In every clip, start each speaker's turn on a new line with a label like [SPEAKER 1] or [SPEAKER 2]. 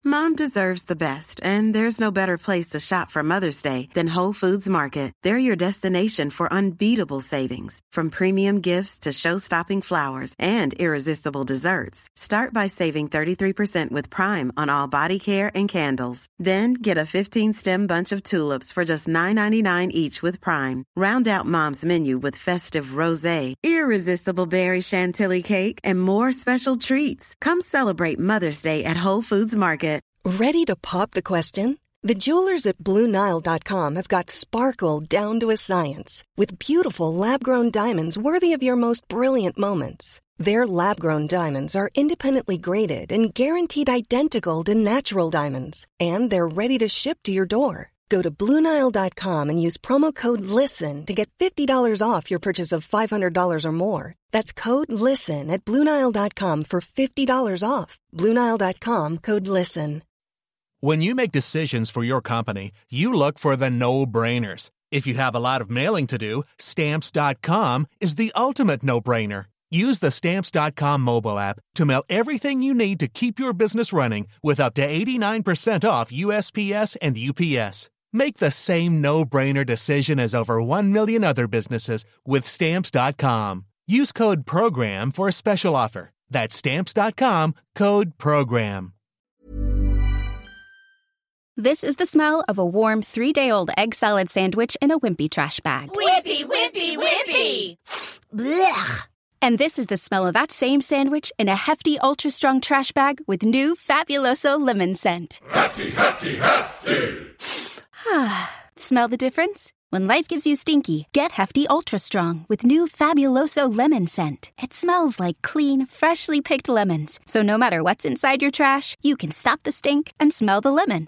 [SPEAKER 1] Mom deserves the best, and there's no better place to shop for Mother's Day than Whole Foods Market. They're your destination for unbeatable savings, from premium gifts to show-stopping flowers and irresistible desserts. Start by saving 33% with Prime on all body care and candles. Then get a 15-stem bunch of tulips for just $9.99 each with Prime. Round out Mom's menu with festive rosé, irresistible berry chantilly cake, and more special treats. Come celebrate Mother's Day at Whole Foods Market.
[SPEAKER 2] Ready to pop the question? The jewelers at BlueNile.com have got sparkle down to a science with beautiful lab-grown diamonds worthy of your most brilliant moments. Their lab-grown diamonds are independently graded and guaranteed identical to natural diamonds, and they're ready to ship to your door. Go to BlueNile.com and use promo code LISTEN to get $50 off your purchase of $500 or more. That's code LISTEN at BlueNile.com for $50 off. BlueNile.com, code LISTEN.
[SPEAKER 3] When you make decisions for your company, you look for the no-brainers. If you have a lot of mailing to do, Stamps.com is the ultimate no-brainer. Use the Stamps.com mobile app to mail everything you need to keep your business running with up to 89% off USPS and UPS. Make the same no-brainer decision as over 1 million other businesses with Stamps.com. Use code PROGRAM for a special offer. That's Stamps.com, code PROGRAM.
[SPEAKER 4] This is the smell of a warm 3-day-old egg salad sandwich in a Wimpy trash bag.
[SPEAKER 5] Wimpy, Wimpy, Wimpy! Blech!
[SPEAKER 4] And this is the smell of that same sandwich in a hefty, ultra-strong trash bag with new Fabuloso lemon scent.
[SPEAKER 6] Hefty, hefty, hefty!
[SPEAKER 4] Smell the difference? When life gives you stinky, get Hefty Ultra Strong with new Fabuloso lemon scent. It smells like clean, freshly picked lemons. So no matter what's inside your trash, you can stop the stink and smell the lemon.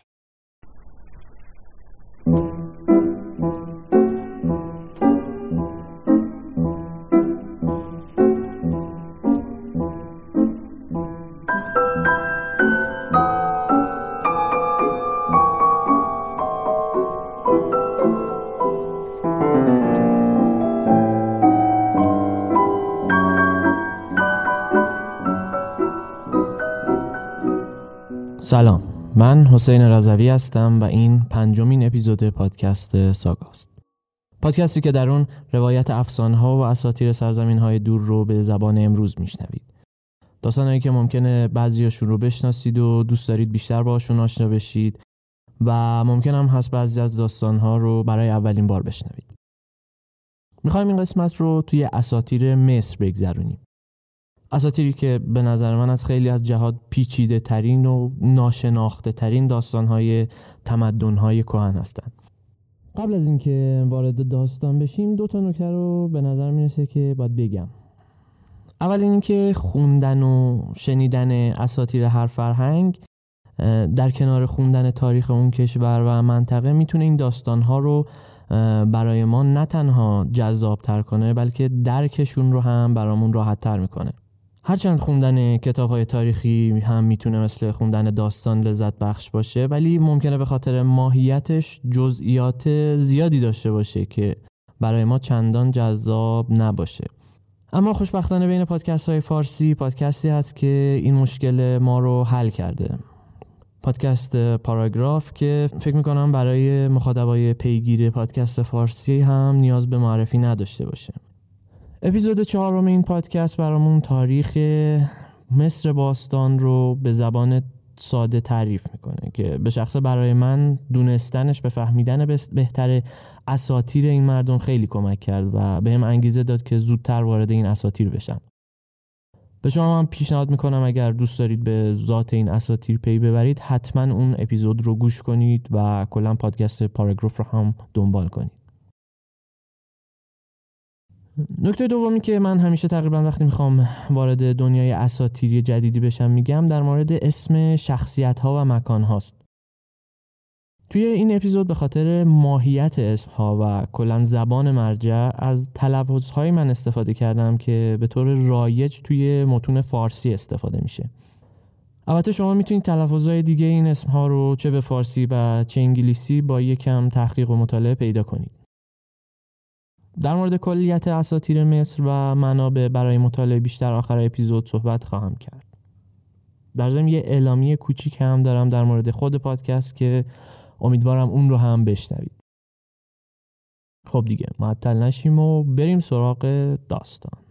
[SPEAKER 7] سلام، من حسین رضوی هستم و این 5مین اپیزود پادکست ساگاست. پادکستی که در اون روایت افسانه‌ها و اساطیر سرزمین‌های دور رو به زبان امروز میشنوید. داستانایی که ممکنه بعضیاشون رو بشناسید و دوست دارید بیشتر باهاشون آشنا بشید و ممکن هم هست بعضی از داستان‌ها رو برای اولین بار بشنوید. می‌خوایم این قسمت رو توی اساطیر مصر بگذرونیم. اساطیری که به نظر من از خیلی از جهات پیچیده ترین و ناشناخته ترین داستان‌های تمدن‌های کهن هستند. قبل از اینکه وارد داستان بشیم 2 نکته رو به نظر میرسه که باید بگم. اول اینکه خوندن و شنیدن اساطیر هر فرهنگ در کنار خوندن تاریخ اون کشور و منطقه میتونه این داستان‌ها رو برای ما نه تنها جذاب‌تر کنه بلکه درکشون رو هم برامون راحت‌تر میکنه. هرچند خوندن کتاب‌های تاریخی هم میتونه مثل خوندن داستان لذت بخش باشه، ولی ممکنه به خاطر ماهیتش جزئیات زیادی داشته باشه که برای ما چندان جذاب نباشه. اما خوشبختانه بین پادکست‌های فارسی پادکستی هست که این مشکل ما رو حل کرده. پادکست پاراگراف که فکر میکنم برای مخاطبای پیگیر پادکست فارسی هم نیاز به معرفی نداشته باشه. اپیزود 4 این پادکست برامون تاریخ مصر باستان رو به زبان ساده تعریف میکنه که به شخص برای من دونستنش به فهمیدن بهتر اساطیر این مردم خیلی کمک کرد و بهم انگیزه داد که زودتر وارد این اساطیر بشم. به شما هم پیشنهاد میکنم اگر دوست دارید به ذات این اساطیر پی ببرید حتما اون اپیزود رو گوش کنید و کلا پادکست پاراگراف رو هم دنبال کنید. نکته دومی که من همیشه تقریبا وقتی میخوام وارد دنیای اساطیری جدیدی بشم میگم در مورد اسم شخصیت‌ها و مکان هاست. توی این اپیزود به خاطر ماهیت اسم‌ها و کلاً زبان مرجع از تلفظهای من استفاده کردم که به طور رایج توی متون فارسی استفاده میشه. البته شما میتونید تلفظهای دیگه این اسم‌ها رو چه به فارسی و چه انگلیسی با یکم تحقیق و مطالعه پیدا کنید. در مورد کلیت اساطیر مصر و منابع برای مطالعه بیشتر آخر اپیزود صحبت خواهم کرد. در ضمن یه اعلامیه کوچیک هم دارم در مورد خود پادکست که امیدوارم اون رو هم بشنوید. خب دیگه معطل نشیم و بریم سراغ داستان.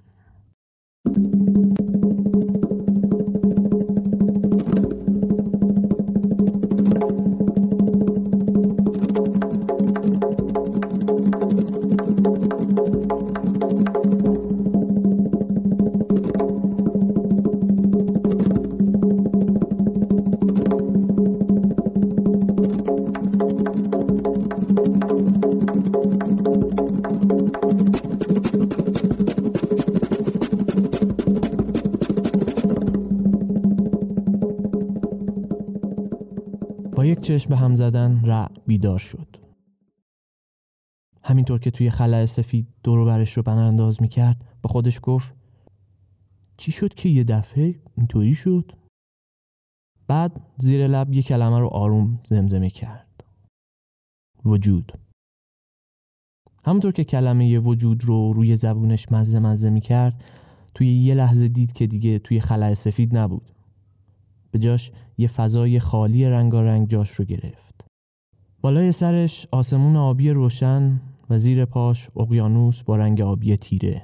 [SPEAKER 7] با یک چشم به هم زدن رع بیدار شد. همینطور که توی خلأ سفید دور و برش رو برانداز میکرد با خودش گفت چی شد که یه دفعه اینطوری شد؟ بعد زیر لب یه کلمه رو آروم زمزمه کرد. وجود. همونطور که کلمه وجود رو روی زبونش مزه میکرد توی یه لحظه دید که دیگه توی خلأ سفید نبود. به جاش یه فضای خالی رنگارنگ جاش رو گرفت. بالای سرش آسمون آبی روشن و زیر پاش اقیانوس با رنگ آبی تیره.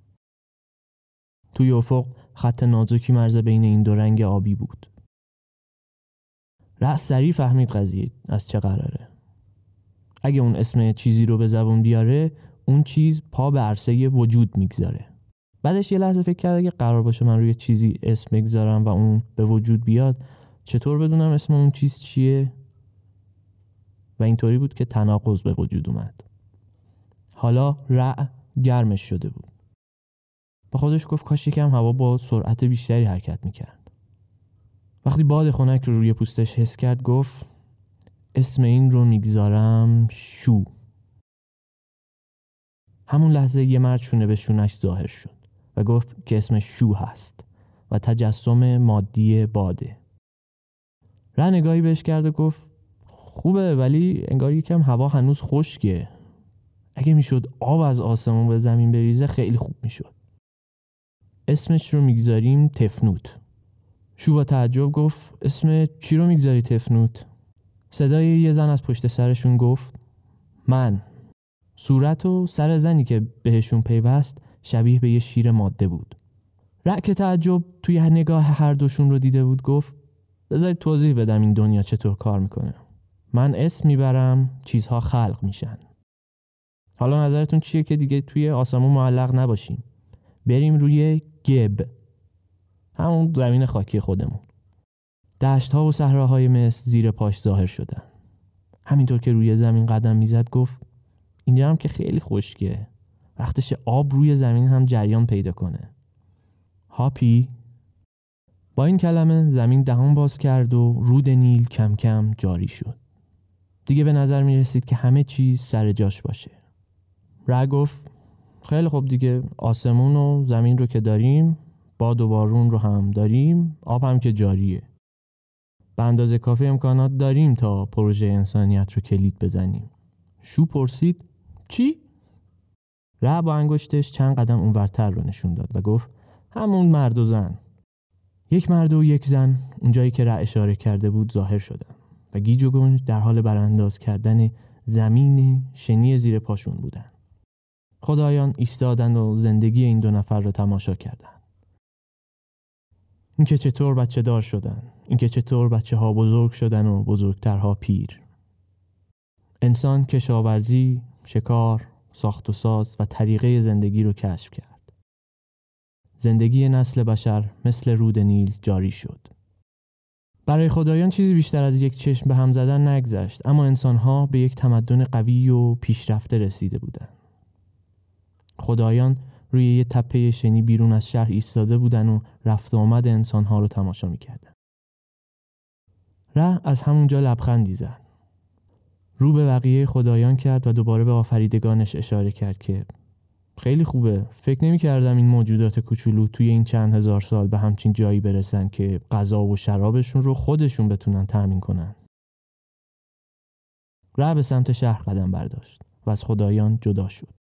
[SPEAKER 7] توی افق خط نازکی مرز بین این دو رنگ آبی بود. رأس سریع فهمید قضیه از چه قراره. اگه اون اسم چیزی رو به زبون بیاره اون چیز پا به عرصه وجود میگذاره. بعدش یه لحظه فکر کرد اگه قرار باشه من روی چیزی اسم بگذارم و اون به وجود بیاد چطور بدونم اسم اون چیز چیه؟ و اینطوری بود که تناقض به وجود اومد. حالا رع گرمش شده بود. با خودش گفت کاش یکم هوا با سرعت بیشتری حرکت میکرد. وقتی باد خنک رو روی پوستش حس کرد گفت اسم این رو میگذارم شو. همون لحظه یه مرد شونه به شونش ظاهر شد و گفت که اسمش شو هست و تجسم مادی باده. رع نگاهی بهش کرد و گفت خوبه ولی انگار یکم هوا هنوز خشکه. اگه میشد آب از آسمون به زمین بریزه خیلی خوب میشد. اسمش رو میگذاریم تفنوت. شو با تعجب گفت اسم چی رو میگذاری تفنوت؟ صدای یه زن از پشت سرشون گفت من. صورت و سر زنی که بهشون پیوست شبیه به یه شیر ماده بود. رع که تعجب توی نگاه هر دوشون رو دیده بود گفت بذارید توضیح بدم این دنیا چطور کار میکنه. من اسم میبرم چیزها خلق میشن. حالا نظرتون چیه که دیگه توی آسمون معلق نباشیم؟ بریم روی گب، همون زمین خاکی خودمون. دشت‌ها و صحراهای مصر زیر پاش ظاهر شدن. همینطور که روی زمین قدم میزد گفت اینجا هم که خیلی خشکه. وقتش آب روی زمین هم جریان پیدا کنه. هاپی. با این کلمه زمین دهان باز کرد و رود نیل کم کم جاری شد. دیگه به نظر می رسید که همه چیز سر جاش باشه. رع گفت خیلی خوب دیگه، آسمون و زمین رو که داریم، باد و بارون رو هم داریم، آب هم که جاریه. به اندازه کافی امکانات داریم تا پروژه انسانیت رو کلید بزنیم. شو پرسید چی؟ رع با انگشتش چند قدم اونورتر رو نشون داد و گفت همون مرد و زن. یک مرد و یک زن اونجایی که رع اشاره کرده بود ظاهر شدن و گیج و گنج در حال برانداز کردن زمین شنی زیر پاشون بودن. خدایان ایستادن و زندگی این دو نفر رو تماشا کردن. اینکه چطور بچه دار شدن، اینکه چطور بچه ها بزرگ شدن و بزرگترها پیر. انسان کشاورزی، شکار، ساخت و ساز و طریقه زندگی رو کشف کرد. زندگی نسل بشر مثل رود نیل جاری شد. برای خدایان چیزی بیشتر از یک چشم به هم زدن نگذشت، اما انسان‌ها به یک تمدن قوی و پیشرفته رسیده بودند. خدایان روی یه تپه شنی بیرون از شهر ایستاده بودن و رفت و آمد انسان‌ها رو تماشا می‌کردن. رع از همونجا لبخندی زد. رو به بقیه خدایان کرد و دوباره به آفریدگانش اشاره کرد که خیلی خوبه. فکر نمی‌کردم این موجودات کوچولو توی این چند هزار سال به همچین جایی برسن که غذا و شرابشون رو خودشون بتونن تامین کنن. رع به سمت شهر قدم برداشت و از خدایان جدا شد.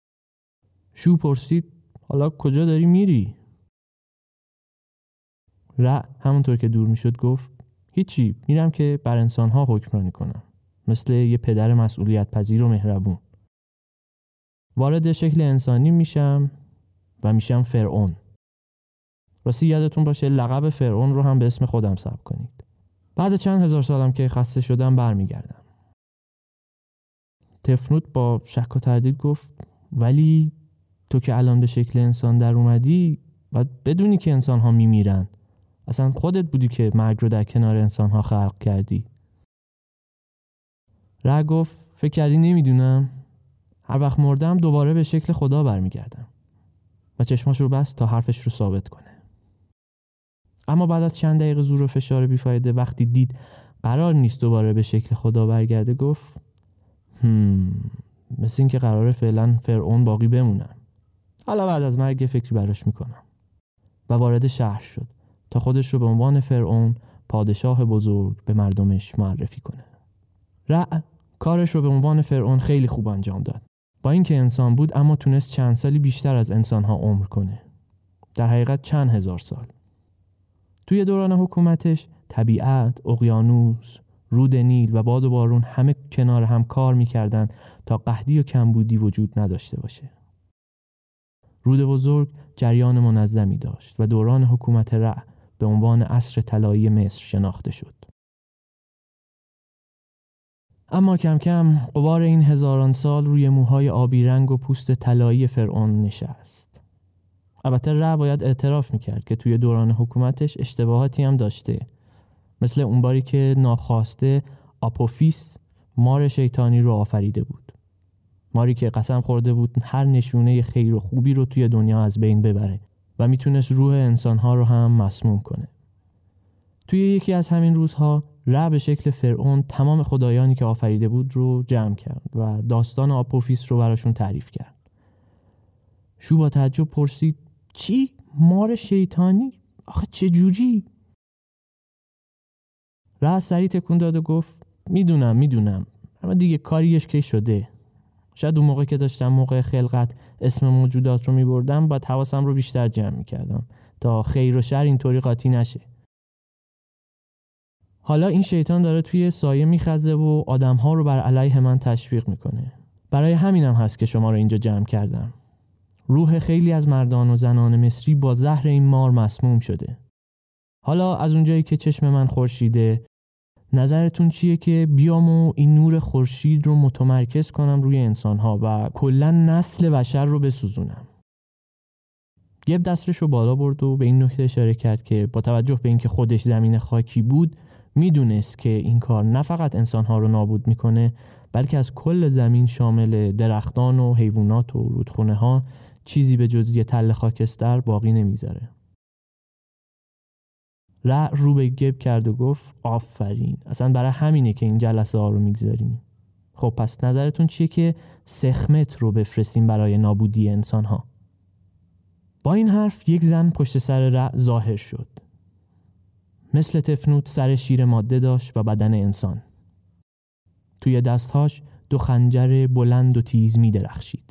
[SPEAKER 7] شو پرسید حالا کجا داری میری؟ رع همونطور که دور میشد گفت هیچی، میرم که بر انسانها حکمرانی کنم، مثل یه پدر مسئولیت پذیر و مهربون. وارد شکل انسانی میشم و میشم فرعون. راستی یادتون باشه لقب فرعون رو هم به اسم خودم ثبت کنید. بعد چند هزار سالم که خسته شدم برمیگردم. تفنوت با شک و تردید گفت ولی تو که الان به شکل انسان در اومدی باید بدونی که انسان ها میمیرن. اصلا خودت بودی که مرگ رو در کنار انسان ها خلق کردی. رع گفت فکر کردی نمیدونم؟ هر وقت مردم دوباره به شکل خدا برمیگردم. و چشماش رو بست تا حرفش رو ثابت کنه. اما بعد از چند دقیقه زور و فشار بیفایده وقتی دید قرار نیست دوباره به شکل خدا برگرده گفت مثل این که قراره فعلا فرعون باقی بمونم. حالا بعد از مرگ فکری براش میکنم. و وارد شهر شد تا خودش رو به عنوان فرعون پادشاه بزرگ به مردمش معرفی کنه. رع کارش رو به عنوان فرعون خیلی خوب انجام داد. با اینکه انسان بود اما تونست چند سالی بیشتر از انسان‌ها عمر کنه. در حقیقت چند هزار سال. توی دوران حکومتش طبیعت، اقیانوس، رود نیل و باد و بارون همه کنار هم کار می‌کردن تا قحطی و کمبودی وجود نداشته باشه. رود بزرگ جریان منظمی داشت و دوران حکومت رع به عنوان عصر طلایی مصر شناخته شد. اما کم کم غبار این هزاران سال روی موهای آبی رنگ و پوست طلایی فرعون نشست. البته رع باید اعتراف میکرد که توی دوران حکومتش اشتباهاتی هم داشته. مثل اون باری که ناخواسته آپوفیس مار شیطانی رو آفریده بود. ماری که قسم خورده بود هر نشونه خیر و خوبی رو توی دنیا از بین ببره و میتونست روح انسانها رو هم مسموم کنه. توی یکی از همین روزها رع به شکل فرعون تمام خدایانی که آفریده بود رو جمع کرد و داستان آپوفیس رو براشون تعریف کرد. شو با تعجب پرسید چی؟ مار شیطانی؟ آخه چه جوری؟ رع سریع تکون داد و گفت میدونم اما دیگه کاریش که شده. شاید اون موقع که داشتم موقع خلقت اسم موجودات رو میبردم باید حواسم رو بیشتر جمع میکردم تا خیر و شر اینطوری قاطی نشه. حالا این شیطان داره توی سایه میخزه و آدم‌ها رو بر علیه من تشویق میکنه. برای همینم هست که شما رو اینجا جمع کردم. روح خیلی از مردان و زنان مصری با زهر این مار مسموم شده. حالا از اونجایی که چشم من خورشیده، نظرتون چیه که بیام و این نور خورشید رو متمرکز کنم روی انسان‌ها و کلاً نسل بشر رو بسوزونم؟ گب دستش رو بالا برد و به این نکته اشاره کرد که با توجه به اینکه خودش زمین خاکی بود میدونست که این کار نه فقط انسان‌ها رو نابود میکنه بلکه از کل زمین شامل درختان و حیوانات و رودخونه‌ها چیزی به جز یه تله خاکستر باقی نمیذاره. رع رو به گب کرد و گفت آفرین، اصلا برای همینه که این جلسه ها رو میگذاریم. خب پس نظرتون چیه که سخمت رو بفرستیم برای نابودی انسان ها؟ با این حرف یک زن پشت سر رع ظاهر شد. مثل تفنوت سر شیر ماده داشت و بدن انسان. توی دستهاش 2 خنجر بلند و تیز می درخشید.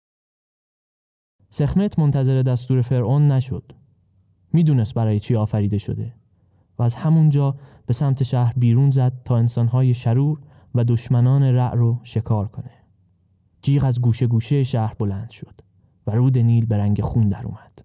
[SPEAKER 7] سخمت منتظر دستور فرعون نشد. میدونست برای چی آفریده شده و از همونجا به سمت شهر بیرون زد تا انسانهای شرور و دشمنان رع رو شکار کنه. جیغ از گوشه گوشه شهر بلند شد و رود نیل به رنگ خون در اومد.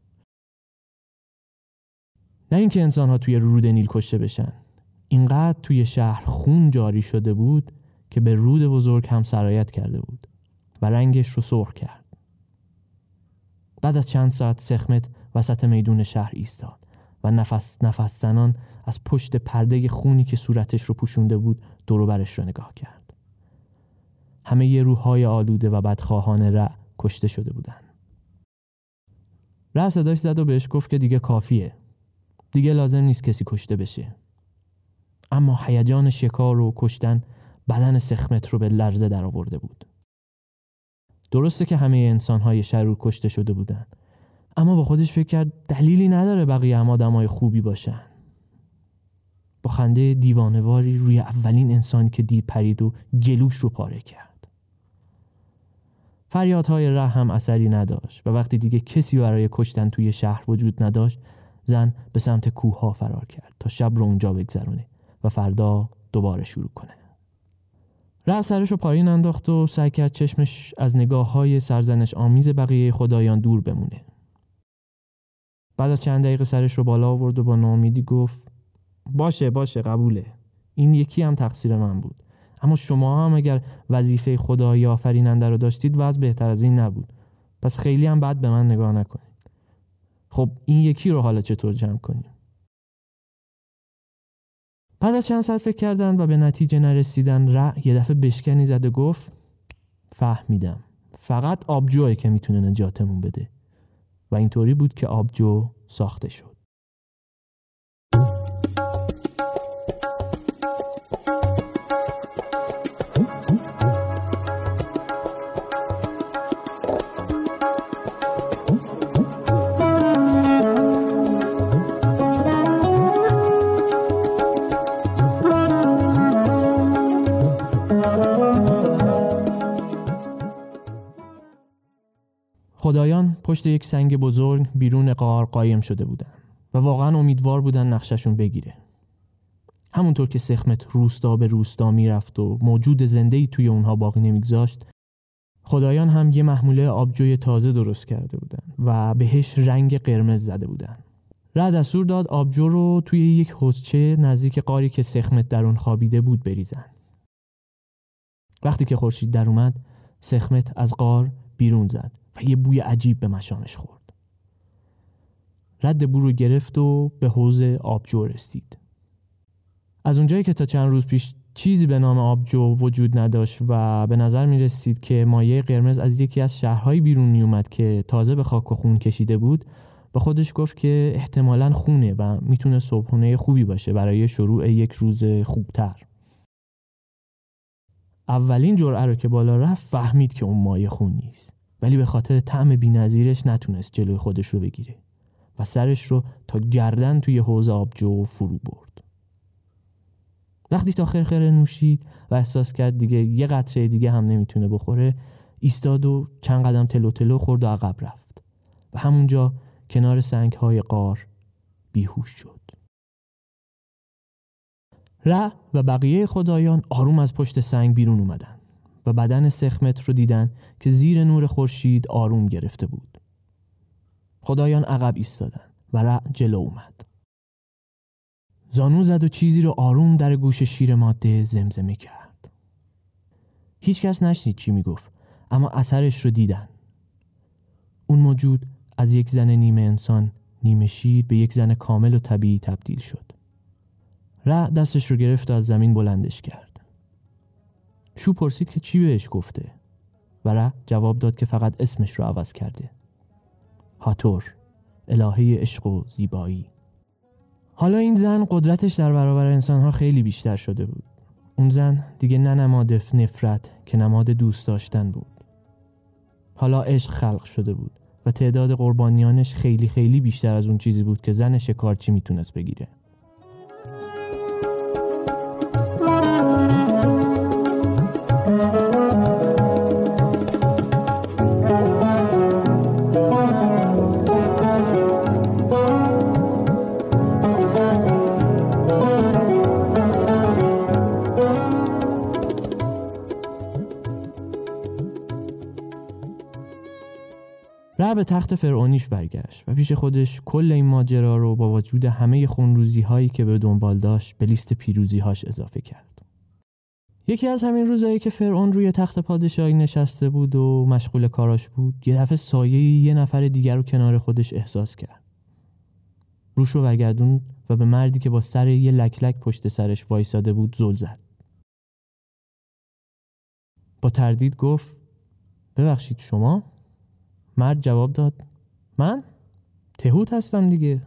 [SPEAKER 7] نه اینکه انسانها توی رود نیل کشته بشن، اینقدر توی شهر خون جاری شده بود که به رود بزرگ هم سرایت کرده بود و رنگش رو سرخ کرد. بعد از چند ساعت سخمت وسط میدون شهر ایستاد و نفس زنان از پشت پرده خونی که صورتش رو پوشونده بود دور و برش رو نگاه کرد. همه ی روح‌های آلوده و بدخواهان رع کشته شده بودن. رع صداش زد و بهش گفت که دیگه کافیه. دیگه لازم نیست کسی کشته بشه. اما هیجان شکار و کشتن بدن سخمت رو به لرزه در آورده بود. درسته که همه انسان‌های شرور کشته شده بودن، اما با خودش فکر کرد دلیلی نداره بقیه هم آدمای خوبی باشن. با خنده دیوانه‌واری روی اولین انسانی که دید پرید و گلوش رو پاره کرد. فریادهای رع هم اثری نداشت و وقتی دیگه کسی برای کشتن توی شهر وجود نداشت، زن به سمت کوه‌ها فرار کرد تا شب رو اونجا بگذرونه و فردا دوباره شروع کنه. رع سرش رو پایین انداخت و سعی کرد چشمش از نگاه‌های سرزنش آمیز بقیه خدایان دور بمونه. بعد از چند دقیقه سرش رو بالا آورد و با ناامیدی گفت باشه قبوله. این یکی هم تقصیر من بود. اما شما هم اگر وظیفه خدای آفریننده رو داشتید وضع بهتر از این نبود. پس خیلی هم بد به من نگاه نکنید. خب این یکی رو حالا چطور جمع کنیم؟ بعد از چند ساعت فکر کردن و به نتیجه نرسیدن، رع یه دفعه بشکنی زد و گفت فهمیدم. فقط آبجوه که میتونه نجاتمون بده. و اینطوری بود که آبجو ساخته شد. خدایان پشت یک سنگ بزرگ بیرون غار قایم شده بودن و واقعا امیدوار بودن نقششون بگیره. همونطور که سخمت روستا به روستا میرفت و موجود زنده‌ای توی اونها باقی نمیگذاشت، خدایان هم یه محموله آبجوی تازه درست کرده بودن و بهش رنگ قرمز زده بودن. رع دستور داد آبجو رو توی یک حوضچه نزدیک غاری که سخمت در اون خوابیده بود بریزن. وقتی که خورشید در اومد، سخمت از غار بیرون زد و یه بوی عجیب به مشامش خورد. رد بو رو گرفت و به حوض آبجو رسید. از اونجایی که تا چند روز پیش چیزی به نام آبجو وجود نداشت و به نظر می رسید که مایع قرمز از یکی از شهرهای بیرون می اومد که تازه به خاک و خون کشیده بود، به خودش گفت که احتمالاً خونه و میتونه صبحونه خوبی باشه برای شروع یک روز خوبتر. اولین جرعه رو که بالا رفت فهمید که اون مایع خون نیست، ولی به خاطر طعم بی‌نظیرش نتونست جلوی خودش رو بگیره و سرش رو تا گردن توی حوض آبجو فرو برد. وقتی تا خرخره نوشید و احساس کرد دیگه یه قطره دیگه هم نمیتونه بخوره، ایستاد و چند قدم تلو تلو خورد و عقب رفت و همونجا کنار سنگ‌های غار بیهوش شد. رع و بقیه خدایان آروم از پشت سنگ بیرون اومدن و بدن سخمت رو دیدن که زیر نور خورشید آروم گرفته بود. خدایان عقب ایستادن و رع جلو اومد. زانو زد و چیزی رو آروم در گوش شیر ماده زمزمه کرد. هیچ کس نشنید چی میگفت، اما اثرش رو دیدن. اون موجود از یک زن نیمه انسان نیمه شیر به یک زن کامل و طبیعی تبدیل شد. رع دستش رو گرفت و از زمین بلندش کرد. شو پرسید که چی بهش گفته و رع جواب داد که فقط اسمش رو عوض کرده. هاتور، الهه عشق و زیبایی. حالا این زن قدرتش در برابر انسانها خیلی بیشتر شده بود. اون زن دیگه نه نماد نفرت که نماد دوست داشتن بود. حالا عشق خلق شده بود و تعداد قربانیانش خیلی خیلی بیشتر از اون چیزی بود که زن شکارچی میتونست بگیره. رع به تخت فرعونیش برگشت و پیش خودش کل این ماجرا رو با وجود همه خونروزی هایی که به دنبال داشت به لیست پیروزی هاش اضافه کرد. یکی از همین روزایی که فرعون روی تخت پادشاهی نشسته بود و مشغول کاراش بود، یه دفعه سایه یه نفر دیگر رو کنار خودش احساس کرد. روش رو برگردوند و به مردی که با سر یه لکلک پشت سرش وایساده بود زل زد. با تردید گفت ببخشید شما؟ مرد جواب داد من؟ تهوت هستم دیگه.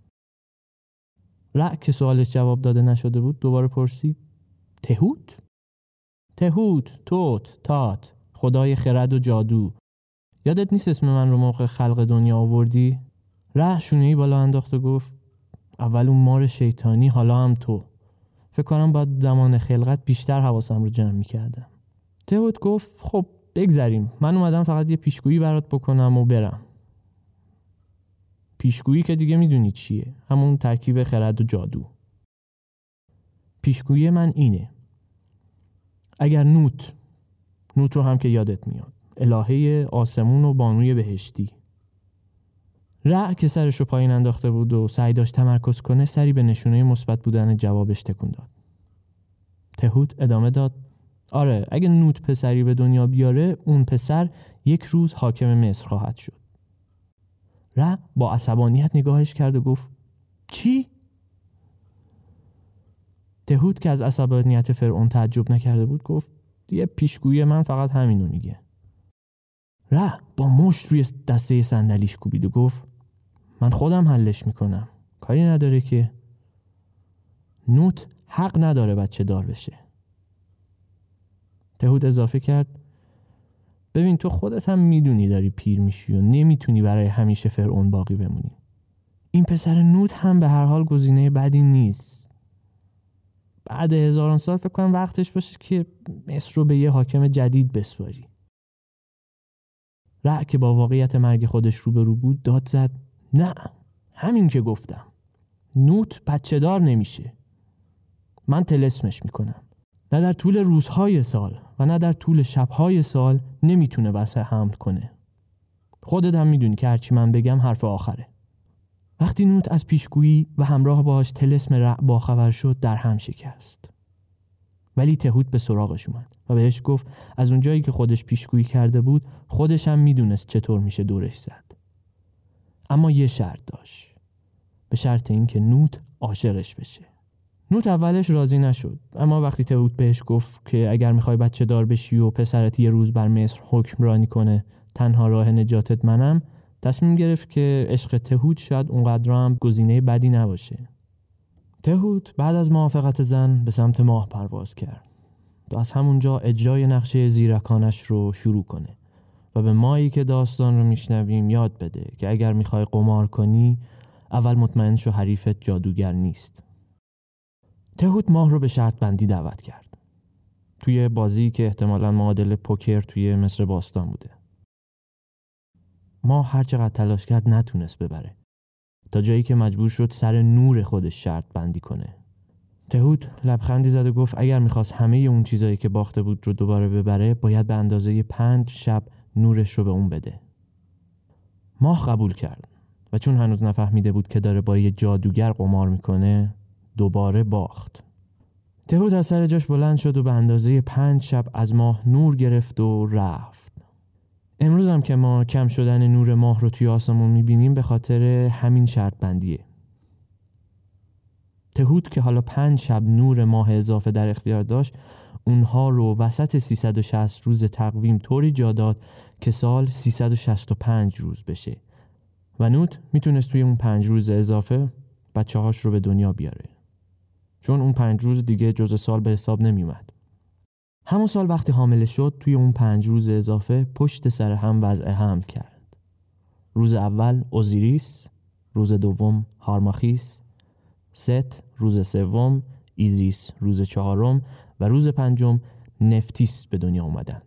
[SPEAKER 7] رع که سوالش جواب داده نشده بود دوباره پرسید تهوت؟ تهوت، توت، تات، خدای خرد و جادو. یادت نیست اسم من رو موقع خلق دنیا آوردی؟ رع شونه‌ای بالا انداخت و گفت اول اون مار شیطانی حالا هم تو. فکر کنم باید زمان خلقت بیشتر حواسم رو جمع می‌کردم. تهوت گفت خب بگذریم، من اومدم فقط یه پیشگویی برات بکنم و برم. پیشگویی که دیگه میدونی چیه، همون ترکیب خرد و جادو. پیشگویی من اینه: اگر نوت رو هم که یادت میاد، الهه آسمون و بانوی بهشتی، رع که سرش رو پایین انداخته بود و سعی داشت تمرکز کنه، سری به نشونه مثبت بودن جوابش تکون داد. تهوت ادامه داد: آره، اگه نوت پسری به دنیا بیاره، اون پسر یک روز حاکم مصر خواهد شد. رع با عصبانیت نگاهش کرد و گفت: چی؟ تهوت که از عصبانیت فرعون تعجب نکرده بود گفت: یه پیشگویی من فقط همینو میگه. رع با مشت روی دسته صندلیش کوبید و گفت: من خودم حلش میکنم، کاری نداره که. نوت حق نداره بچه دار بشه. تهوت اضافه کرد: ببین، تو خودت هم میدونی داری پیر میشی و نمیتونی برای همیشه فرعون باقی بمونی. این پسر نوت هم به هر حال گزینه بدی نیست. بعد 1000 سال فکر کنم وقتش باشه که مصر رو به یه حاکم جدید بسپاری. رع که با واقعیت مرگ خودش روبرو بود داد زد: نه، همین که گفتم، نوت بچه دار نمیشه. من طلسمش میکنم. نه در طول روزهای سال و نه در طول شبهای سال نمیتونه واسه حمل کنه. خودت هم میدونی که هرچی من بگم حرف آخره. وقتی نوت از پیشگویی و همراه باهاش طلسم رع باخبر شد، در هم شکست. ولی تهوت به سراغش اومد و بهش گفت از اونجایی که خودش پیشگویی کرده بود، خودش هم میدونست چطور میشه دورش زد. اما یه شرط داشت، به شرط این که نوت عاشقش بشه. نوت اولش راضی نشد، اما وقتی تهوت بهش گفت که اگر میخوای بچه دار بشی و پسرت یه روز بر مصر حکمرانی کنه، تنها راه نجاتت منم، تصمیم گرفت که عشق تهوت شاید اونقدر هم گزینه بدی نباشه. تهوت بعد از موافقت زن به سمت ماه پرواز کرد تا از همونجا اجرای نقشه زیرکانش رو شروع کنه و به مایی که داستان رو میشنویم یاد بده که اگر میخوای قمار کنی، اول مطمئن شو حریفت جادوگر نیست. تهوت ماه رو به شرط بندی دعوت کرد، توی بازی که احتمالاً معادل پوکر توی مصر باستان بوده. ماه هر چقدر تلاش کرد نتونست ببره، تا جایی که مجبور شد سر نور خودش شرط بندی کنه. تهوت لبخندی زد و گفت اگر میخواست همه اون چیزایی که باخته بود رو دوباره ببره، باید به اندازه 5 شب نورش رو به اون بده. ماه قبول کرد و چون هنوز نفهمیده بود که داره با یه جادوگر قمار میکنه، دوباره باخت. تهوت از سر جاش بلند شد و به اندازه 5 شب از ماه نور گرفت و رفت. امروز هم که ما کم شدن نور ماه رو توی آسمون میبینیم به خاطر همین شرط بندیه. تهوت که حالا 5 شب نور ماه اضافه در اختیار داشت، اونها رو وسط 360 روز تقویم طوری جا داد که سال 365 روز بشه و نوت میتونست توی اون 5 روز اضافه بچه هاش رو به دنیا بیاره، چون اون 5 روز دیگه جز سال به حساب نمیومد. همون سال وقتی حامله شد، توی اون 5 روز اضافه پشت سر هم وضع حمل کرد. روز اول اوزیریس، روز دوم هارماخیس، ست روز سوم، ایزیس روز چهارم و روز پنجم نفتیس به دنیا اومدن.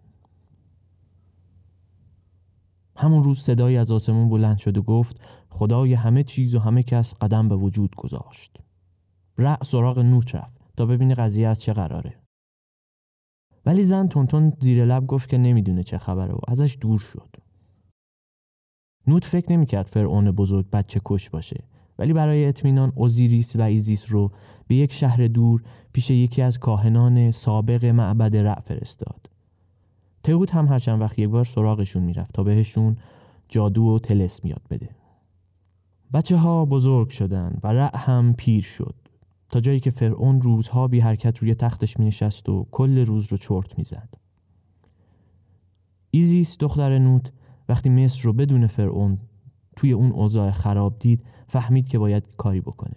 [SPEAKER 7] همون روز صدایی از آسمون بلند شد و گفت خدای همه چیز و همه کس قدم به وجود گذاشت. رع سراغ نوت رفت تا ببینه قضیه از چه قراره. ولی زن تونتون زیر لب گفت که نمیدونه چه خبره و ازش دور شد. نوت فکر نمیکرد فرعون بزرگ بچه کش باشه، ولی برای اطمینان اوزیریس و ایزیس رو به یک شهر دور پیش یکی از کاهنان سابق معبد رع فرستاد. تهوت هم هر چند وقت یک بار سراغشون میرفت تا بهشون جادو و طلسم یاد بده. بچه ها بزرگ شدن و رع هم پیر شد، تا جایی که فرعون روزها بی حرکت روی تختش می نشست و کل روز رو چرت می زد. ایزیس دختر نوت وقتی مصر رو بدون فرعون توی اون اوضاع خراب دید، فهمید که باید کاری بکنه.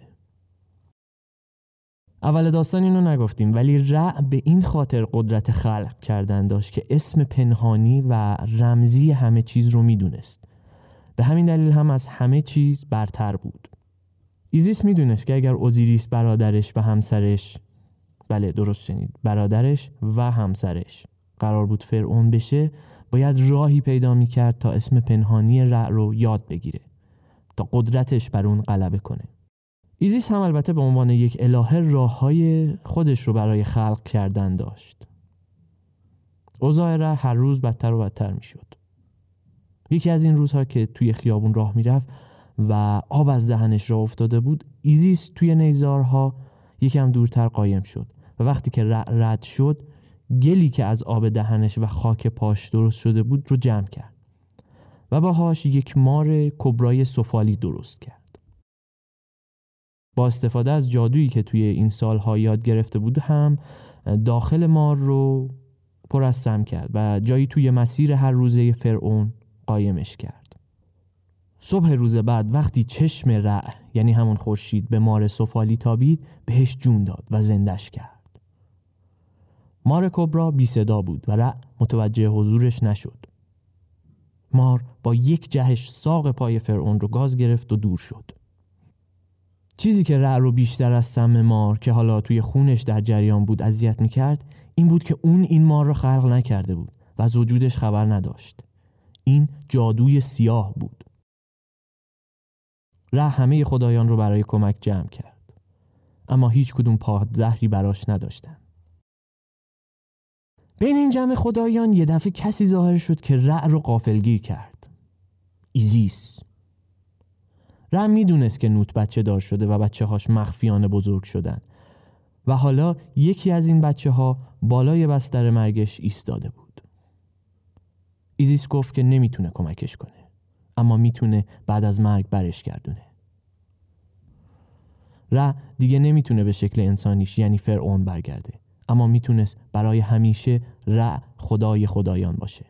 [SPEAKER 7] اول داستان اینو نگفتیم، ولی رع به این خاطر قدرت خلق کردن داشت که اسم پنهانی و رمزی همه چیز رو می دونست. به همین دلیل هم از همه چیز برتر بود. ایزیس میدونست که اگر اوزیریس برادرش و همسرش، بله درست شنید، برادرش و همسرش قرار بود فرعون بشه، باید راهی پیدا میکرد تا اسم پنهانی رع رو یاد بگیره تا قدرتش بر اون غلبه کنه. ایزیس هم البته به عنوان یک الهه راه‌های خودش رو برای خلق کردن داشت. اوضاع را هر روز بدتر و بدتر میشد. یکی از این روزها که توی خیابون راه میرفت و آب از دهنش راه افتاده بود، ایزیس توی نیزارها یکم دورتر قایم شد و وقتی که رد شد، گلی که از آب دهنش و خاک پاش درست شده بود رو جمع کرد و باهاش یک مار کبرای سفالی درست کرد. با استفاده از جادویی که توی این سالها یاد گرفته بود هم داخل مار رو پر از سم کرد و جایی توی مسیر هر روزه فرعون قایمش کرد. صبح روز بعد وقتی چشم رع، یعنی همون خورشید، به مار سفالی تابید، بهش جون داد و زندش کرد. مار کبرا بی صدا بود و رع متوجه حضورش نشد. مار با یک جهش ساق پای فرعون رو گاز گرفت و دور شد. چیزی که رع رو بیشتر از سم مار که حالا توی خونش در جریان بود اذیت می‌کرد این بود که اون این مار رو خلق نکرده بود و از وجودش خبر نداشت. این جادوی سیاه بود. رع همه خدایان رو برای کمک جمع کرد، اما هیچ کدوم پادزهری براش نداشتن. بین این جمع خدایان یه دفعه کسی ظاهر شد که رع رو غافلگیر کرد. ایزیس. رع میدونست که نوت بچه دار شده و بچه هاش مخفیانه بزرگ شدن و حالا یکی از این بچه ها بالای بستر مرگش ایستاده بود. ایزیس گفت که نمیتونه کمکش کنه، اما میتونه بعد از مرگ برش گردونه. رع دیگه نمیتونه به شکل انسانیش یعنی فرعون برگرده، اما میتونست برای همیشه رع خدای خدایان باشه.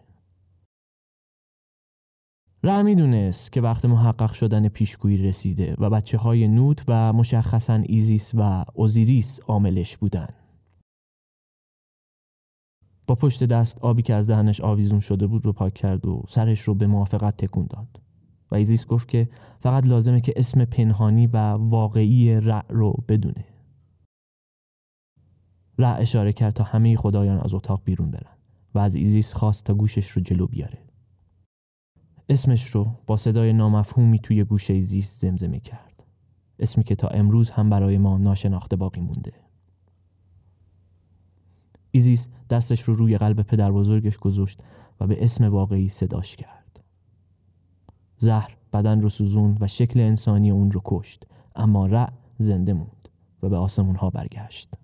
[SPEAKER 7] رع میدونست که وقت محقق شدن پیشگویی رسیده و بچه های نوت و مشخصاً ایزیس و اوزیریس عاملش بودن. با پشت دست آبی که از دهنش آویزون شده بود رو پاک کرد و سرش رو به موافقت تکون داد و ایزیس گفت که فقط لازمه که اسم پنهانی و واقعی رع رو بدونه. رع اشاره کرد تا همه خدایان از اتاق بیرون برن و از ایزیس خواست تا گوشش رو جلو بیاره. اسمش رو با صدای نامفهومی توی گوش ایزیس زمزمه کرد. اسمی که تا امروز هم برای ما ناشناخته باقی مونده. ایزیس دستش رو روی قلب پدر بزرگش گذاشت و به اسم واقعی صداش کرد. زهر بدن رو سوزوند و شکل انسانی اون رو کشت، اما رع زنده موند و به آسمون ها برگشت.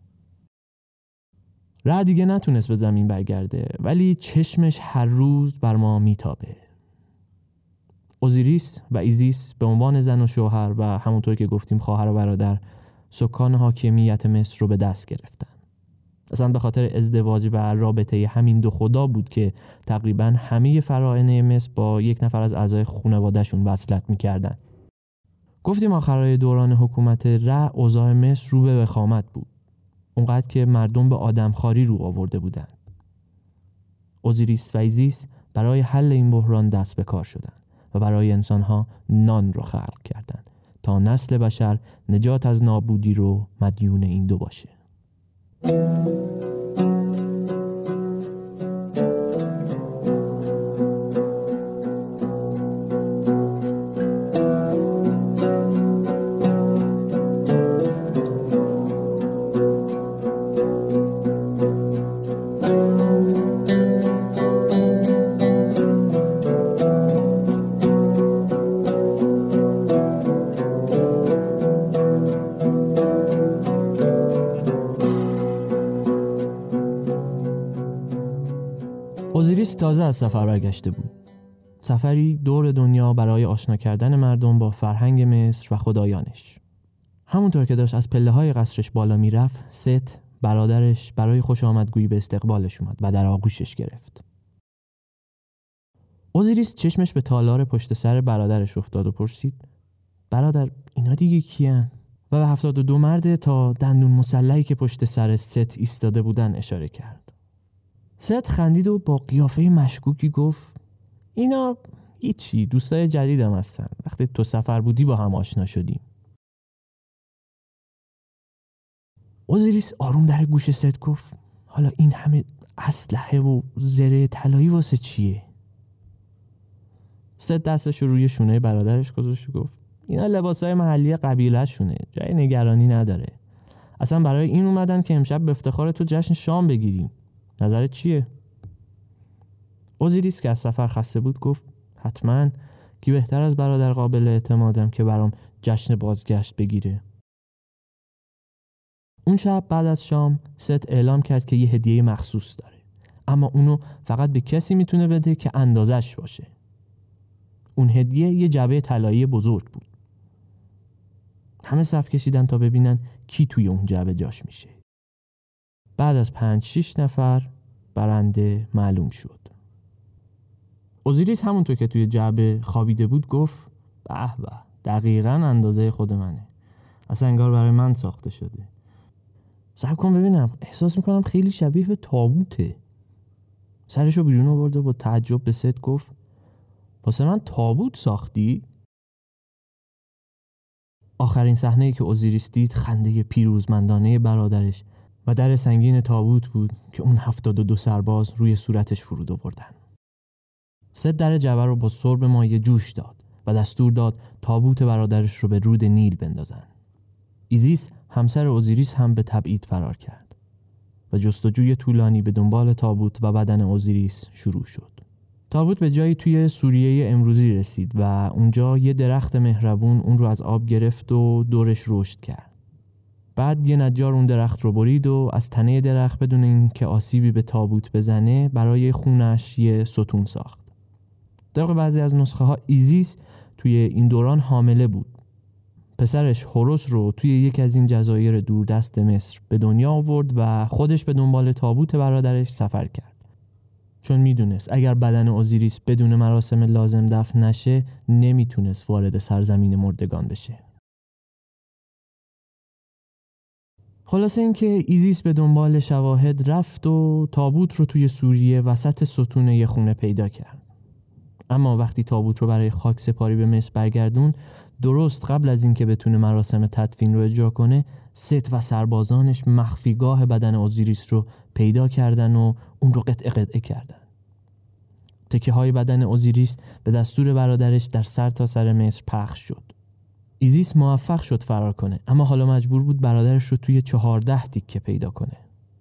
[SPEAKER 7] رع دیگه نتونست به زمین برگرده، ولی چشمش هر روز بر ما میتابه. اوزیریس و ایزیس به عنوان زن و شوهر و همونطور که گفتیم خواهر و برادر سکان حاکمیت مصر رو به دست گرفتن. اصلا به خاطر ازدواج و رابطه همین دو خدا بود که تقریبا همه فراعنه مصر با یک نفر از اعضای خانواده‌شون وصلت می‌کردن. گفتیم آخرای دوران حکومت رع اوضاع مصر رو به وخامت بود. اونقدر که مردم به آدمخواری رو آورده بودن. اوزیریس و ایزیس برای حل این بحران دست به کار شدن و برای انسانها نان رو خلق کردن تا نسل بشر نجات از نابودی رو مدیون این دو باشه. اوزیریس تازه از سفر برگشته بود. سفری دور دنیا برای آشنا کردن مردم با فرهنگ مصر و خدایانش. همونطور که داشت از پله‌های قصرش بالا میرفت، ست برادرش برای خوش آمدگویی به استقبالش اومد و در آغوشش گرفت. اوزیریس چشمش به تالار پشت سر برادرش افتاد و پرسید: برادر، اینا دیگه کیان؟ و به 72 مرد تا دندون مسلحی که پشت سر ست ایستاده بودن اشاره کرد. ست خندید و با قیافه مشکوکی گفت: اینا هیچی، دوستای جدیدم هستن. وقتی تو سفر بودی با هم آشنا شدیم. اوزیریس آروم در گوش ست گفت: حالا این همه اسلحه و زره طلایی واسه چیه؟ ست دستش رو روی شونه برادرش گذاشت و گفت: اینا لباسای محلی قبیله‌شونه، جای نگرانی نداره. اصلا برای این اومدن که امشب به افتخار تو جشن شام بگیریم. نظرت چیه؟ اوزیریس که از سفر خسته بود گفت حتما، کی بهتر از برادر قابل اعتمادم که برام جشن بازگشت بگیره. اون شب بعد از شام ست اعلام کرد که یه هدیه مخصوص داره، اما اونو فقط به کسی میتونه بده که اندازش باشه. اون هدیه یه جعبه طلایی بزرگ بود. همه صف کشیدن تا ببینن کی توی اون جعبه جاش میشه. بعد از 5-6 نفر برنده معلوم شد. اوزیریس همونطور که توی جعبه خوابیده بود گفت به به، دقیقاً اندازه خود منه. اصلا انگار برای من ساخته شده. صبر کن ببینم، احساس میکنم خیلی شبیه به تابوته. سرشو بیرون آورد و با تعجب به ست گفت واسه من تابوت ساختی؟ آخرین صحنه‌ای که اوزیریس دید خنده پیروزمندانه برادرش و در سنگین تابوت بود که اون 72 سرباز روی صورتش فرود آوردن. ست در جعبه رو با سرب مایع جوش داد و دستور داد تابوت برادرش رو به رود نیل بندازن. ایزیس همسر اوزیریس هم به تبعید فرار کرد و جستجوی طولانی به دنبال تابوت و بدن اوزیریس شروع شد. تابوت به جایی توی سوریه امروزی رسید و اونجا یه درخت مهربون اون رو از آب گرفت و دورش رشد کرد. بعد یه نجار اون درخت رو برید و از تنه درخت بدون اینکه آسیبی به تابوت بزنه برای خونش یه ستون ساخت. طبق بعضی از نسخه ها ایزیس توی این دوران حامله بود. پسرش هوروس رو توی یک از این جزایر دوردست مصر به دنیا آورد و خودش به دنبال تابوت برادرش سفر کرد. چون میدونست اگر بدن اوزیریس بدون مراسم لازم دفن نشه نمیتونست وارد سرزمین مردگان بشه. خلاصه این که ایزیس به دنبال شواهد رفت و تابوت رو توی سوریه وسط ستون یه خونه پیدا کرد. اما وقتی تابوت رو برای خاک سپاری به مصر برگردون، درست قبل از اینکه بتونه مراسم تدفین رو اجرا کنه، ست و سربازانش مخفیگاه بدن اوزیریس رو پیدا کردن و اون رو قطعه قطعه کردن. تکه های بدن اوزیریس به دستور برادرش در سر تا سر مصر پخش شد. ایزیس موفق شد فرار کنه، اما حالا مجبور بود برادرش رو توی 14 تیکه پیدا کنه.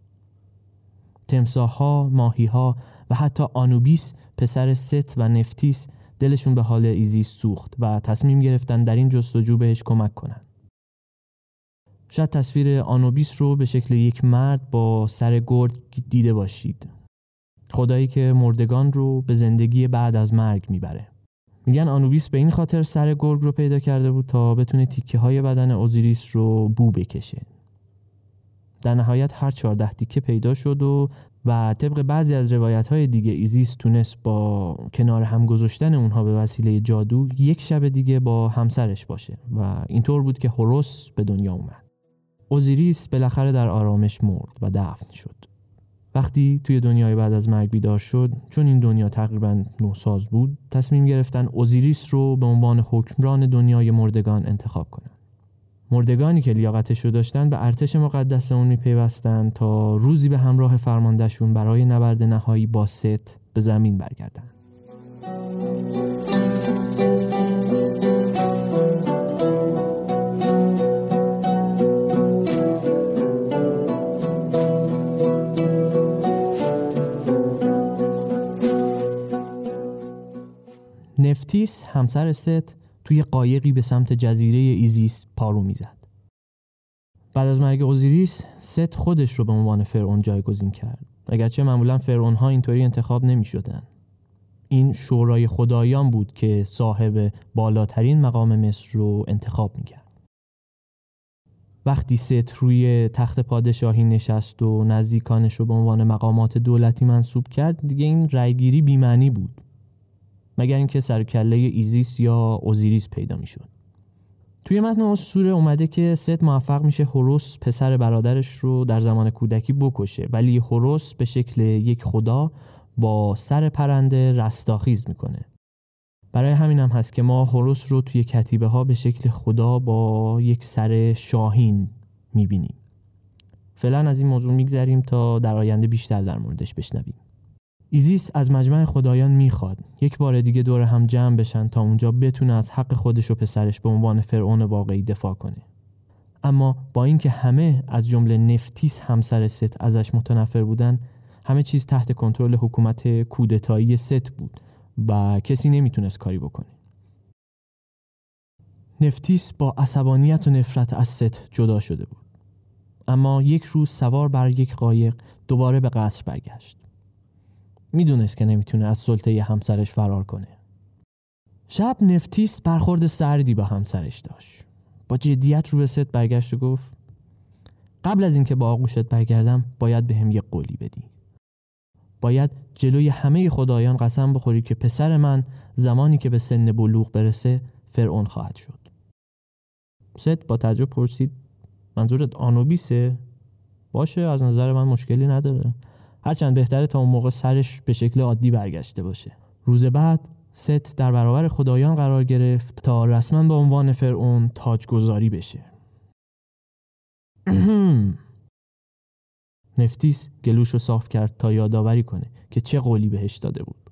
[SPEAKER 7] تمساح‌ها، ماهی‌ها و حتی آنوبیس پسر ست و نفتیس دلشون به حال ایزیس سوخت و تصمیم گرفتن در این جستجو بهش کمک کنن. شاید تصویر آنوبیس رو به شکل یک مرد با سر گرگ دیده باشید. خدایی که مردگان رو به زندگی بعد از مرگ میبره. میگن آنوبیس به این خاطر سر گرگ رو پیدا کرده بود تا بتونه تیکه های بدن اوزیریس رو بو بکشه. در نهایت هر 14 تیکه پیدا شد و طبق بعضی از روایت‌های دیگه ایزیس تونست با کنار هم گذاشتن اونها به وسیله جادو یک شب دیگه با همسرش باشه و اینطور بود که هوروس به دنیا اومد. اوزیریس بالاخره در آرامش مرد و دفن شد. وقتی توی دنیای بعد از مرگ بیدار شد، چون این دنیا تقریباً نوساز بود، تصمیم گرفتن اوزیریس رو به عنوان حکمران دنیای مردگان انتخاب کنن. مردگانی که لیاقتش رو داشتن به ارتش مقدس اون میپیوستن تا روزی به همراه فرماندهشون برای نبرد نهایی با ست به زمین برگردن. نفتیس همسر ست توی قایقی به سمت جزیره ایزیس پارو میزد. بعد از مرگ اوزیریس، ست خودش رو به عنوان فرعون جایگزین کرد. اگرچه معمولا فرعون ها اینطوری انتخاب نمی شدن. این شورای خدایان بود که صاحب بالاترین مقام مصر رو انتخاب می کرد. وقتی ست روی تخت پادشاهی نشست و نزدیکانش رو به عنوان مقامات دولتی منصوب کرد، دیگه این رأیگیری بی‌معنی بود. مگر اینکه سرکله ایزیس یا اوزیریس پیدا میشد. توی متن اسطوره اومده که ست موفق میشه هوروس پسر برادرش رو در زمان کودکی بکشه، ولی هوروس به شکل یک خدا با سر پرنده رستاخیز میکنه. برای همین هم هست که ما هوروس رو توی کتیبه ها به شکل خدا با یک سر شاهین میبینیم. فعلا از این موضوع میگذریم تا در آینده بیشتر در موردش بشنویم. ایزیس از مجمع خدایان میخواد یک بار دیگه دور هم جمع بشن تا اونجا بتونه از حق خودش و پسرش به عنوان فرعون واقعی دفاع کنه. اما با اینکه همه از جمله نفتیس همسر ست ازش متنفر بودن، همه چیز تحت کنترل حکومت کودتایی ست بود و کسی نمیتونست کاری بکنه. نفتیس با عصبانیت و نفرت از ست جدا شده بود. اما یک روز سوار بر یک قایق دوباره به قصر برگشت. میدونست که نمیتونه از سلطه همسرش فرار کنه. شب نفتیس برخورد سردی با همسرش داشت. با جدیت رو به ست برگشت و گفت قبل از اینکه با آغوشت برگردم باید بهم یک قولی بدی. باید جلوی همه خدایان قسم بخوری که پسر من زمانی که به سن بلوغ برسه فرعون خواهد شد. ست با تعجب پرسید منظورت آنوبیسه؟ باشه، از نظر من مشکلی نداره. هرچند بهتره تا اون موقع سرش به شکل عادی برگشته باشه. روز بعد ست در برابر خدایان قرار گرفت تا رسما به عنوان فرعون تاجگذاری بشه. نفتیس گلوشو صاف کرد تا یادآوری کنه که چه قولی بهش داده بود.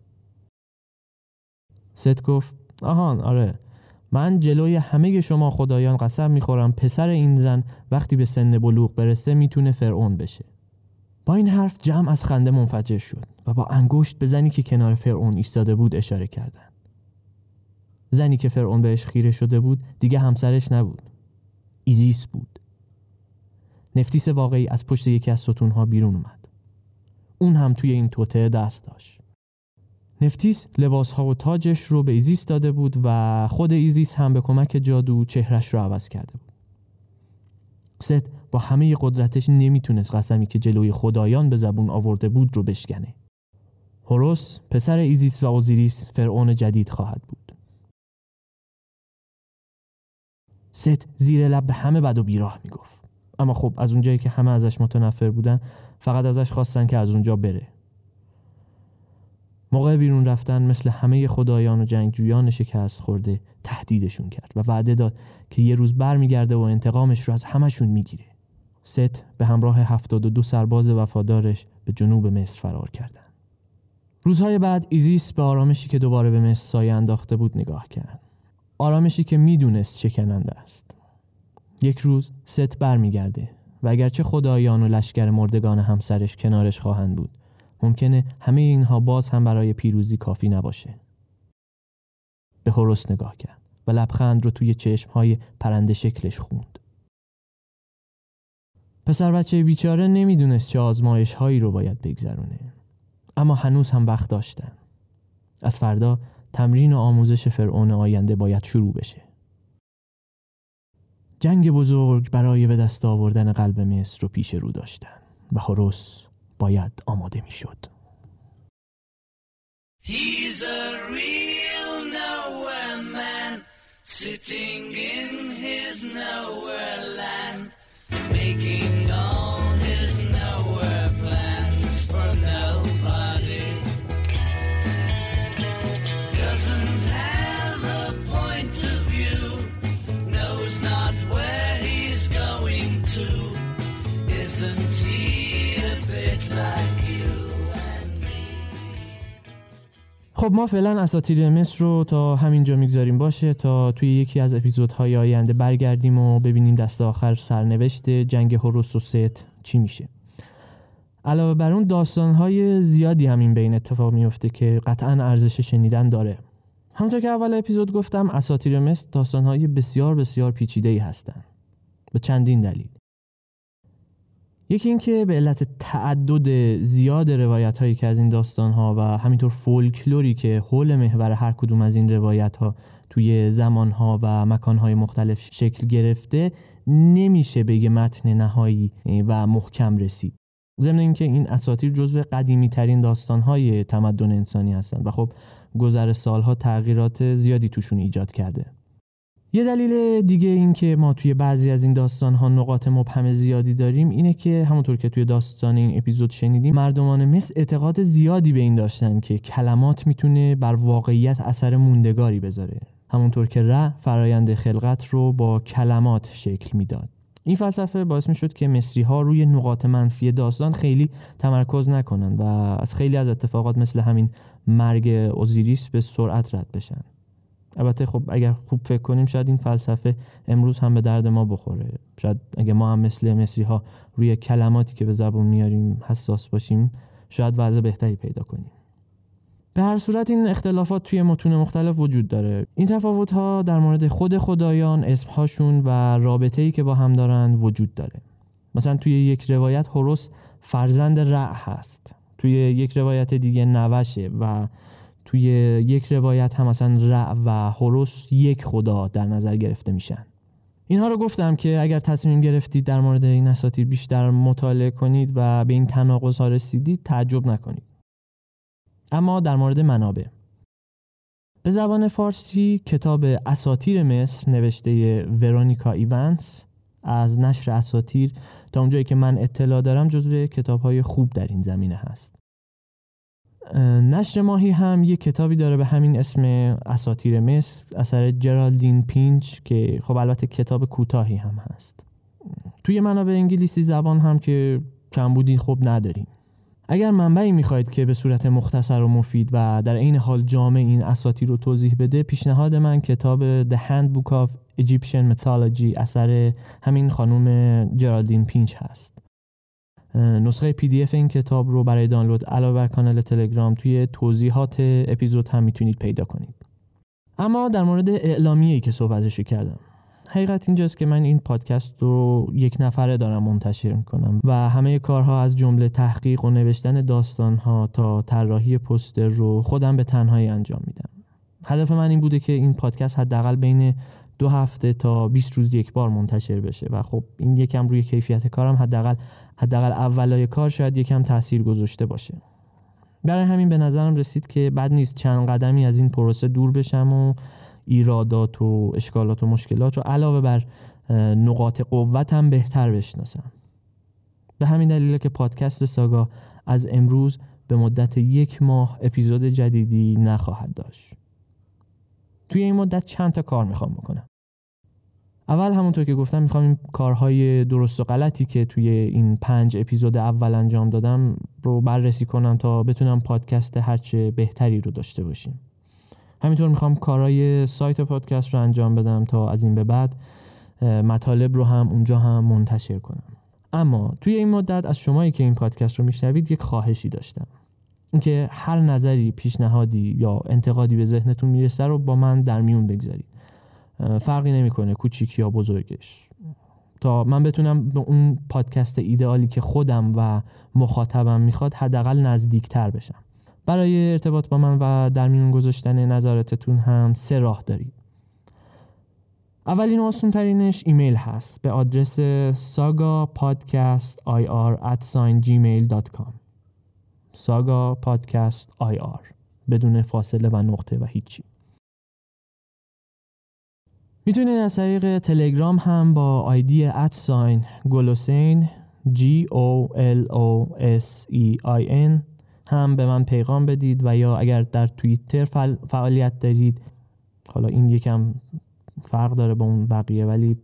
[SPEAKER 7] ست گفت آهان آره، من جلوی همه شما خدایان قسم میخورم پسر این زن وقتی به سن بلوغ برسه میتونه فرعون بشه. با این حرف جمع از خنده منفجر شد و با انگشت به زنی که کنار فرعون ایستاده بود اشاره کردند. زنی که فرعون بهش خیره شده بود دیگه همسرش نبود، ایزیس بود. نفتیس واقعی از پشت یکی از ستونها بیرون اومد. اون هم توی این توطئه دست داشت. نفتیس لباسها و تاجش رو به ایزیس داده بود و خود ایزیس هم به کمک جادو چهرش رو عوض کرده بود. ست با همه قدرتش نمیتونست قسمی که جلوی خدایان به زبون آورده بود رو بشکنه. هوروس پسر ایزیس و اوزیریس فرعون جدید خواهد بود. ست زیر لب به همه بد و بیراه میگفت. اما خب از اونجایی که همه ازش متنفر بودن فقط ازش خواستن که از اونجا بره. موقع بیرون رفتن مثل همه خدایان و جنگجویان شکست خورده تهدیدشون کرد و وعده داد که یه روز برمیگرده و انتقامش رو از همشون میگیره. ست به همراه 72 سرباز وفادارش به جنوب مصر فرار کردن. روزهای بعد ایزیس به آرامشی که دوباره به مصر سایه انداخته بود نگاه کرد. آرامشی که میدونست شکننده است. یک روز ست برمیگرده و اگرچه خدایان و لشکر مردگان همسرش کنارش خواهند بود، ممکنه همه اینها باز هم برای پیروزی کافی نباشه. به هوروس نگاه کرد و لبخند رو توی چشمهای پرنده شکلش خوند. پسر بچه بیچاره نمیدونست چه آزمایش هایی رو باید بگذرونه، اما هنوز هم وقت داشتن. از فردا تمرین و آموزش فرعون آینده باید شروع بشه. جنگ بزرگ برای به دست آوردن قلب مصر رو پیش رو داشتن و هوروس باید آماده می شد.
[SPEAKER 8] He's a real nowhere man, sitting in his nowhere land, making all his nowhere plans for nobody. Doesn't have a point of view, knows not where he's going to, isn't he a bit like you and me?
[SPEAKER 7] خب ما فعلا اساطیر مصر رو تا همینجا میگذاریم باشه تا توی یکی از اپیزودهای آینده برگردیم و ببینیم دست آخر سرنوشت جنگ هوروس و ست چی میشه. علاوه بر اون داستانهای زیادی همین بین اتفاق میفته که قطعاً ارزش شنیدن داره. همونطور که اول اپیزود گفتم اساطیر مصر داستانهای بسیار بسیار پیچیده‌ای هستن به چندین دلیل. یکی این که به علت تعدد زیاد روایت‌هایی که از این داستان‌ها و همینطور فولکلوری که حول محور هر کدوم از این روایت‌ها توی زمان‌ها و مکان‌های مختلف شکل گرفته، نمیشه به یه متن نهایی و محکم رسید. ضمن اینکه این اساطیر جزو قدیمی‌ترین داستان‌های تمدن انسانی هستند و خب گذر سال‌ها تغییرات زیادی توشون ایجاد کرده. یه دلیل دیگه این که ما توی بعضی از این داستان‌ها نقاط مبهم زیادی داریم اینه که همونطور که توی داستان این اپیزود شنیدیم مردمان مصر اعتقاد زیادی به این داشتن که کلمات میتونه بر واقعیت اثر موندگاری بذاره، همونطور که فرایند خلقت رو با کلمات شکل میداد. این فلسفه باعث میشد که مصری‌ها روی نقاط منفی داستان خیلی تمرکز نکنن و از خیلی از اتفاقات مثل همین مرگ اوزیریس به سرعت رد بشن. البته خب اگر خوب فکر کنیم شاید این فلسفه امروز هم به درد ما بخوره. شاید اگه ما هم مثل مصری‌ها روی کلماتی که به زبون میاریم حساس باشیم شاید وضع بهتری پیدا کنیم. به هر صورت این اختلافات توی متون مختلف وجود داره. این تفاوت‌ها در مورد خود خدایان، اسم‌هاشون و رابطه‌ای که با هم دارن وجود داره. مثلا توی یک روایت هوروس فرزند رع هست. توی یک روایت دیگه نوشه و توی یک روایت هم مثلا رع و هوروس یک خدا در نظر گرفته میشن. اینها رو گفتم که اگر تصمیم گرفتید در مورد این اساطیر بیشتر مطالعه کنید و به این تناقض‌ها رسیدید تعجب نکنید. اما در مورد منابع، به زبان فارسی کتاب اساطیر مصر نوشته ورونیکا ایونز از نشر اساطیر تا اونجایی که من اطلاع دارم جزو کتاب‌های خوب در این زمینه هست. نشر ماهی هم یک کتابی داره به همین اسم اساطیر مصر اثر جرالدین پینچ که خب البته کتاب کوتاهی هم هست. توی منابع انگلیسی زبان هم که کمبودی خب نداریم. اگر منبعی میخواید که به صورت مختصر و مفید و در عین حال جامع این اساطیر رو توضیح بده، پیشنهاد من کتاب The Handbook of Egyptian Mythology اثر همین خانم جرالدین پینچ هست. نسخه PDF این کتاب رو برای دانلود علاوه بر کانال تلگرام توی توضیحات اپیزود هم میتونید پیدا کنید. اما در مورد اعلامیه‌ای که صحبتش کردم، حقیقت اینجاست که من این پادکست رو یک نفره دارم منتشر میکنم و همه کارها از جمله تحقیق و نوشتن داستانها تا طراحی پوستر رو خودم به تنهایی انجام میدم. هدف من این بوده که این پادکست حداقل بین 2 هفته تا 20 روز یک بار منتشر بشه و خب این یکم روی کیفیت کارم حداقل اولای کار شاید یکم تاثیر گذاشته باشه. برای همین به نظرم رسید که بد نیست چند قدمی از این پروسه دور بشم و ایرادات و اشکالات و مشکلات رو علاوه بر نقاط قوتم بهتر بشناسم. به همین دلیله که پادکست ساگا از امروز به مدت 1 ماه اپیزود جدیدی نخواهد داشت. توی این مدت چند تا کار میخوام بکنم. اول همونطور که گفتم میخوام این کارهای درست و غلطی که توی این 5 اپیزود اول انجام دادم رو بررسی کنم تا بتونم پادکست هرچه بهتری رو داشته باشیم. همینطور میخوام کارهای سایت پادکست رو انجام بدم تا از این به بعد مطالب رو هم اونجا هم منتشر کنم. اما توی این مدت از شمایی که این پادکست رو میشنوید یک خواهشی داشتم، اینکه هر نظری، پیشنهادی یا انتقادی به ذهنتون میرسه رو با من در میون بگذارید. فرقی نمیکنه کوچیک یا بزرگش، تا من بتونم به اون پادکست ایدئالی که خودم و مخاطبم میخواد حداقل نزدیکتر بشم. برای ارتباط با من و در میون گذاشتن نظراتتون هم 3 راه دارید. اولین و آسان‌ترینش ایمیل هست به آدرس sagapodcastir@gmail.com sagapodcastir بدون فاصله و نقطه و هیچی. میتونید از طریق تلگرام هم با آیدی @گلوسین GOLOSEIN هم به من پیغام بدید و یا اگر در توییتر فعالیت دارید، حالا این یکم فرق داره با اون بقیه ولی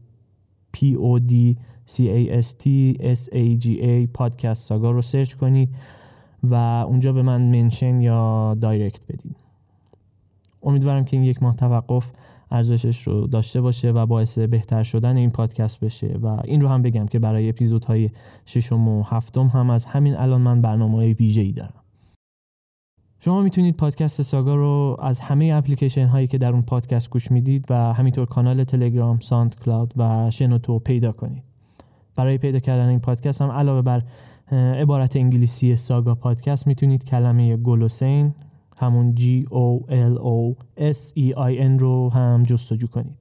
[SPEAKER 7] PODCASTSAGA پادکست ساگا رو سرچ کنید و اونجا به من منشن یا دایرکت بدید. امیدوارم که این 1 ماه توقف ارزشش رو داشته باشه و باعث بهتر شدن این پادکست بشه. و این رو هم بگم که برای اپیزودهای 6 و 7 هم از همین الان من برنامه‌های ویژه‌ای دارم. شما میتونید پادکست ساگا رو از همه اپلیکیشن هایی که در اون پادکست گوش میدید و همینطور کانال تلگرام، ساوند کلاود و شنوتو پیدا کنید. برای پیدا کردن این پادکست هم علاوه بر عبارت انگلیسی ساگا پادکست میتونید کلمه گلوسین همون GOLOSEIN رو هم جستجو کنید.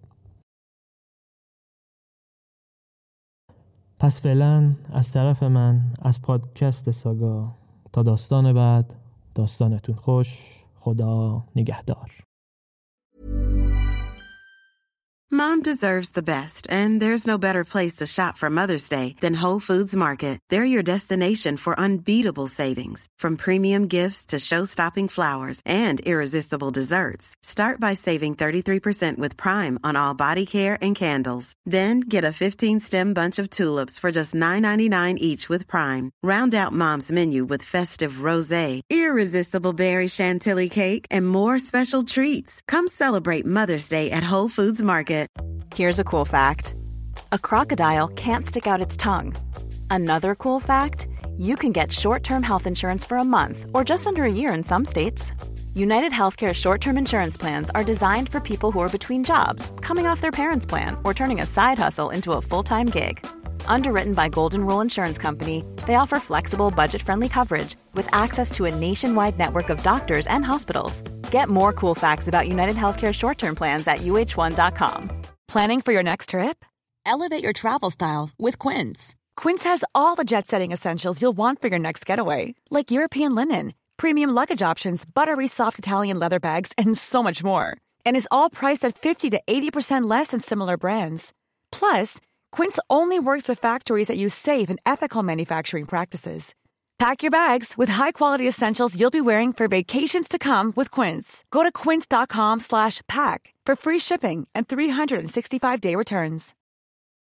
[SPEAKER 7] پس فعلا از طرف من از پادکست ساگا تا داستان بعد، داستانتون خوش. خدا نگهدار.
[SPEAKER 1] Mom deserves the best, and there's no better place to shop for Mother's Day than Whole Foods Market. They're your destination for unbeatable savings, from premium gifts to show-stopping flowers and irresistible desserts. Start by saving 33% with Prime on all body care and candles. Then get a 15-stem bunch of tulips for just $9.99 each with Prime. Round out Mom's menu with festive rosé, irresistible berry chantilly cake, and more special treats. Come celebrate Mother's Day at Whole Foods Market.
[SPEAKER 9] Here's a cool fact. A crocodile can't stick out its tongue. Another cool fact, you can get short-term health insurance for a month or just under a year in some states. United Healthcare short-term insurance plans are designed for people who are between jobs, coming off their parents' plan, or turning a side hustle into a full-time gig. Underwritten by Golden Rule Insurance Company, they offer flexible, budget-friendly coverage with access to a nationwide network of doctors and hospitals. Get more cool facts about United Healthcare short-term plans at uh1.com. Planning for your next trip? Elevate your travel style with Quince. Quince has all the jet-setting essentials you'll want for your next getaway, like European linen, premium luggage options, buttery soft Italian leather bags, and so much more. And is all priced at 50 to 80% less than similar brands. Plus, Quince only works with factories that use safe and ethical manufacturing practices. Pack your bags with high-quality essentials you'll be wearing for vacations to come with Quince. Go to quince.com/pack for free shipping and 365-day returns.